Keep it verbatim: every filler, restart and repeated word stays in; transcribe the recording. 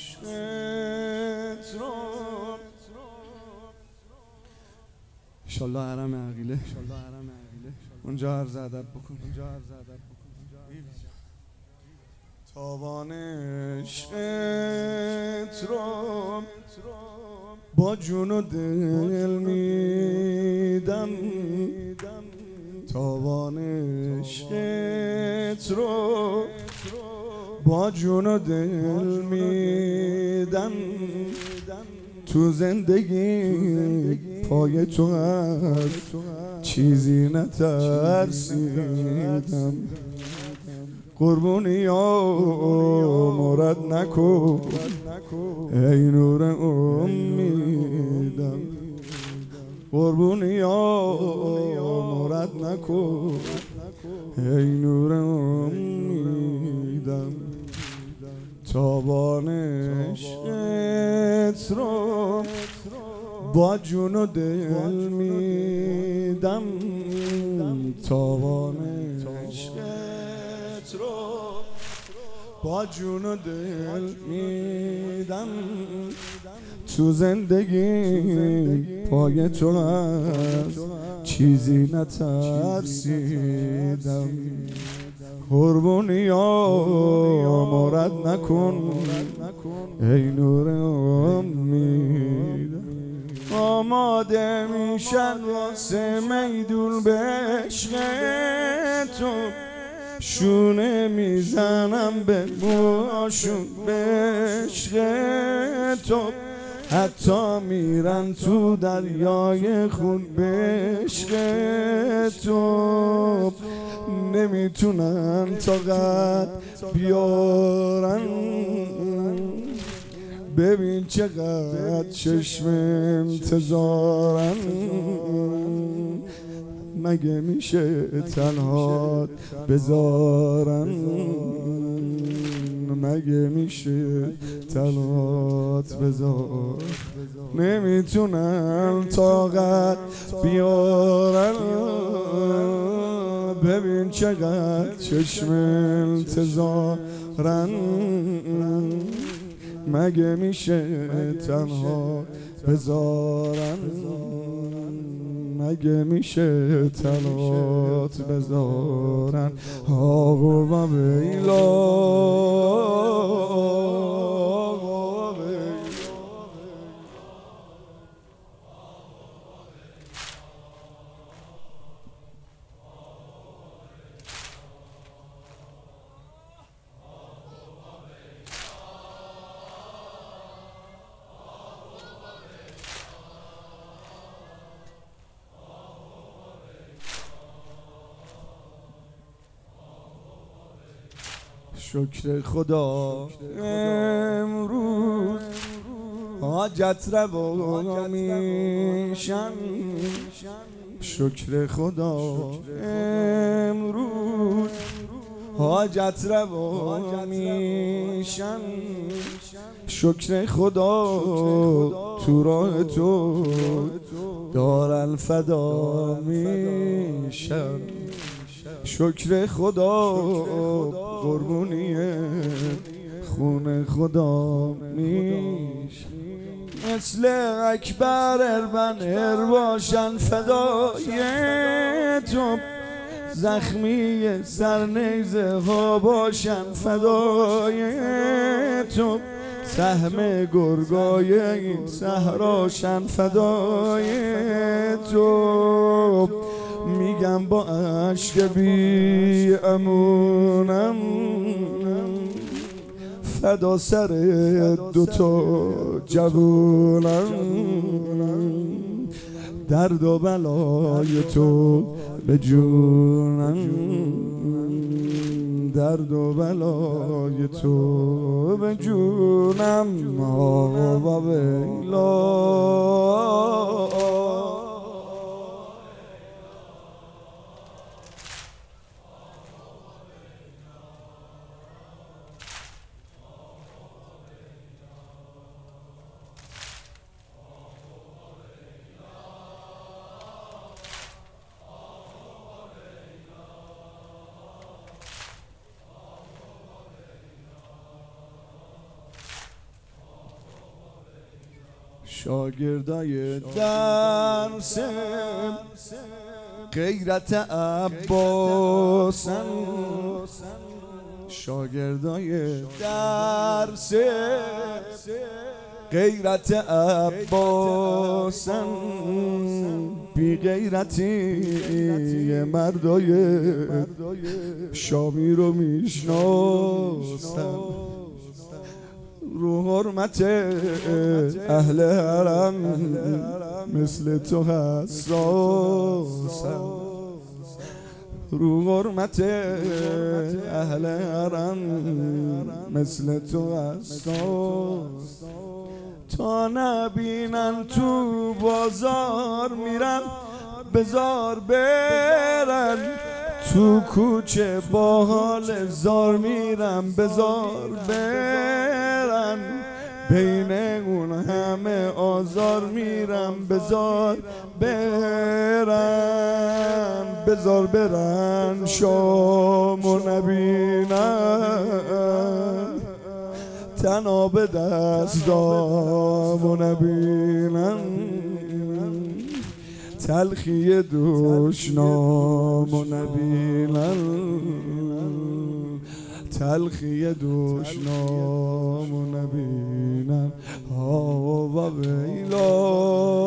عشقت رو انشالله حرم عقیله اونجا عرض ادب بکن. تاوان عشقت رو با جون و دل میدم، تاوان عشقت رو با جون و دل میدم. تو زندگی پای تو از چیزی نترسیدم. قربونی یا مرد نکن ای نور امیدم، قربونی یا مرد نکن ای نور امیدم. تاوان عشقت رو با جون و دل میدم، تاوان عشقت رو با جون و دل میدم. تو زندگی پای تو از چیزی نترسیدم. قربونی یا مرد نکن ای نور امیدم. آماده میشن واسه میدون به عشق تو، شونه میزنم به موهاشون به عشق تو، حتی میرن تو دریای خون به عشق تو. نمیتونن طاقت بیارن، ببین چقدر چشم انتظارن. مگه میشه تنها بذارن، مگه میشه تنهات بذار. نمیتونن طاقت بیارن، ببین چقدر چشم انتظارن. مگه میشه تنها بذارن، مگه میشه تنهات بذارن. آقا و بیلا شکر خدا امروز حاجت روا میشن. شکر خدا امروز حاجت روا میشن. شکر خدا تو راه تو دارن فدا میشن. شکر خدا قربونی خون خدا میش. مثل اکبر اربن باشن فدای تو، زخمی سرنیزه ها باشن فدای تو، سهم گرگای این صحراشن فدای تو. میگم با عشق بی امونم فدا سر دوتا جوونم. درد و بلای تو به جونم، درد و بلای تو به جونم. آقا و بیلا شاگردای درس غیرت عباسن، شاگردای درس غیرت عباسن، بی غیرتی مردای شامی رو میشناسن، رو حرمت اهل حرم مثل تو حساسن، رو حرمت اهل حرم مثل تو حساس، تا نبینن تو بازار میرن بزار برن، تو کوچه با حال زار میرن بزار برن، بین اون همه آزار میرن بزار برن، بزار برن شامو نبینن، تنها به دستامو نبینن، تلخی دشنامو نبینن، تلخی دشنامو نبینن. آوا ویلا